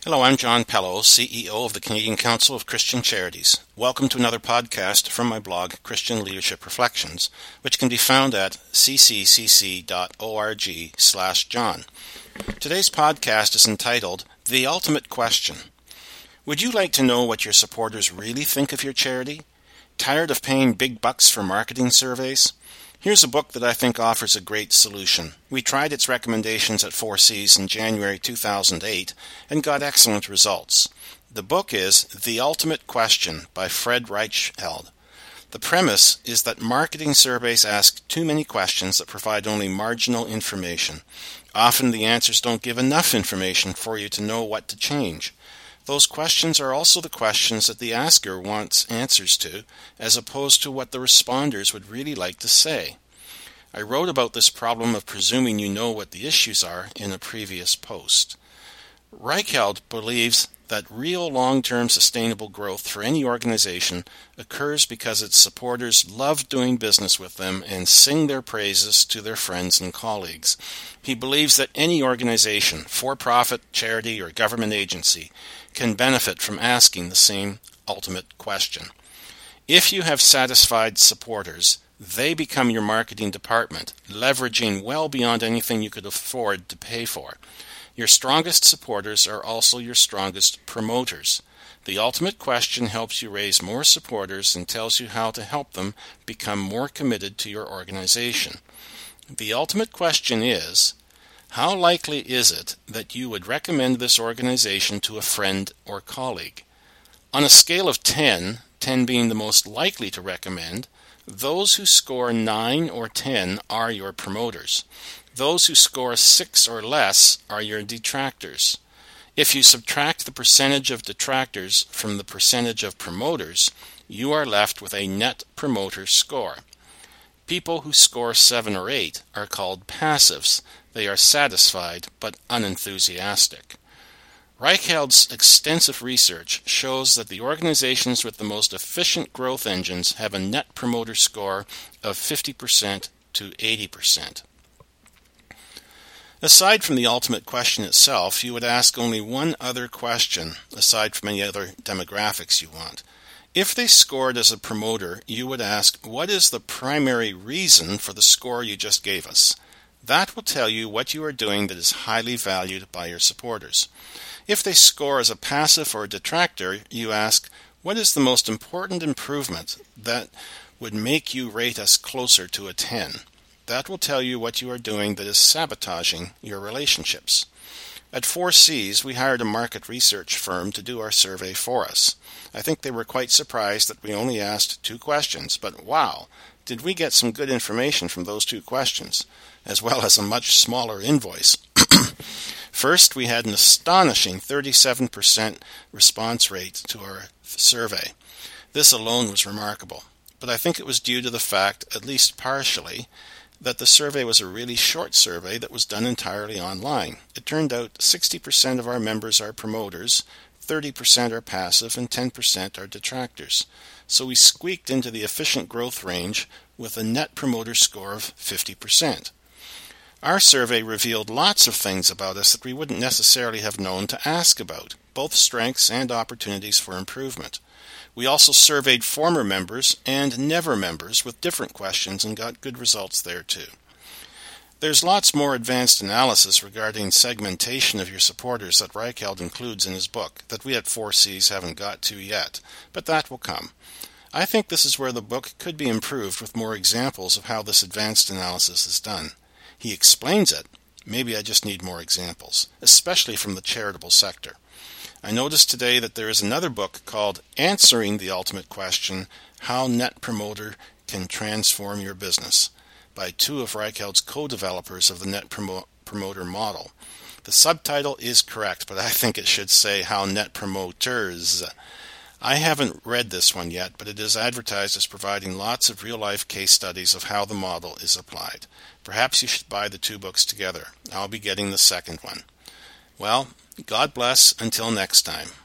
Hello, I'm John Pello, CEO of the Canadian Council of Christian Charities. Welcome to another podcast from my blog, Christian Leadership Reflections, which can be found at ccc.org/John. Today's podcast is entitled, The Ultimate Question. Would you like to know what your supporters really think of your charity? Tired of paying big bucks for marketing surveys? Here's a book that I think offers a great solution. We tried its recommendations at 4Cs in January 2008 and got excellent results. The book is The Ultimate Question by Fred Reichheld. The premise is that marketing surveys ask too many questions that provide only marginal information. Often the answers don't give enough information for you to know what to change. Those questions are also the questions that the asker wants answers to, as opposed to what the responders would really like to say. I wrote about this problem of presuming you know what the issues are in a previous post. Reichheld believes that real long-term sustainable growth for any organization occurs because its supporters love doing business with them and sing their praises to their friends and colleagues. He believes that any organization, for-profit, charity, or government agency, can benefit from asking the same ultimate question. If you have satisfied supporters, they become your marketing department, leveraging well beyond anything you could afford to pay for. Your strongest supporters are also your strongest promoters. The ultimate question helps you raise more supporters and tells you how to help them become more committed to your organization. The ultimate question is, how likely is it that you would recommend this organization to a friend or colleague? On a scale of 10 being the most likely to recommend, those who score 9 or 10 are your promoters. Those who score 6 or less are your detractors. If you subtract the percentage of detractors from the percentage of promoters, you are left with a net promoter score. People who score 7 or 8 are called passives. They are satisfied but unenthusiastic. Reichheld's extensive research shows that the organizations with the most efficient growth engines have a net promoter score of 50% to 80%. Aside from the ultimate question itself, you would ask only one other question, aside from any other demographics you want. If they scored as a promoter, you would ask, what is the primary reason for the score you just gave us? That will tell you what you are doing that is highly valued by your supporters. If they score as a passive or a detractor, you ask, what is the most important improvement that would make you rate us closer to a 10? That will tell you what you are doing that is sabotaging your relationships. At 4Cs, we hired a market research firm to do our survey for us. I think they were quite surprised that we only asked 2 questions, but wow, did we get some good information from those 2 questions, as well as a much smaller invoice. First, we had an astonishing 37% response rate to our survey. This alone was remarkable, but I think it was due to the fact, at least partially, that the survey was a really short survey that was done entirely online. It turned out 60% of our members are promoters, 30% are passive, and 10% are detractors. So we squeaked into the efficient growth range with a net promoter score of 50%. Our survey revealed lots of things about us that we wouldn't necessarily have known to ask about, both strengths and opportunities for improvement. We also surveyed former members and never members with different questions and got good results there too. There's lots more advanced analysis regarding segmentation of your supporters that Reichheld includes in his book that we at 4Cs haven't got to yet, but that will come. I think this is where the book could be improved with more examples of how this advanced analysis is done. He explains it. Maybe I just need more examples, especially from the charitable sector. I noticed today that there is another book called Answering the Ultimate Question, How Net Promoter Can Transform Your Business, by 2 of Reichheld's co-developers of the Net Promoter model. The subtitle is correct, but I think it should say How Net Promoters. I haven't read this one yet, but it is advertised as providing lots of real-life case studies of how the model is applied. Perhaps you should buy the 2 books together. I'll be getting the second one. Well, God bless until next time.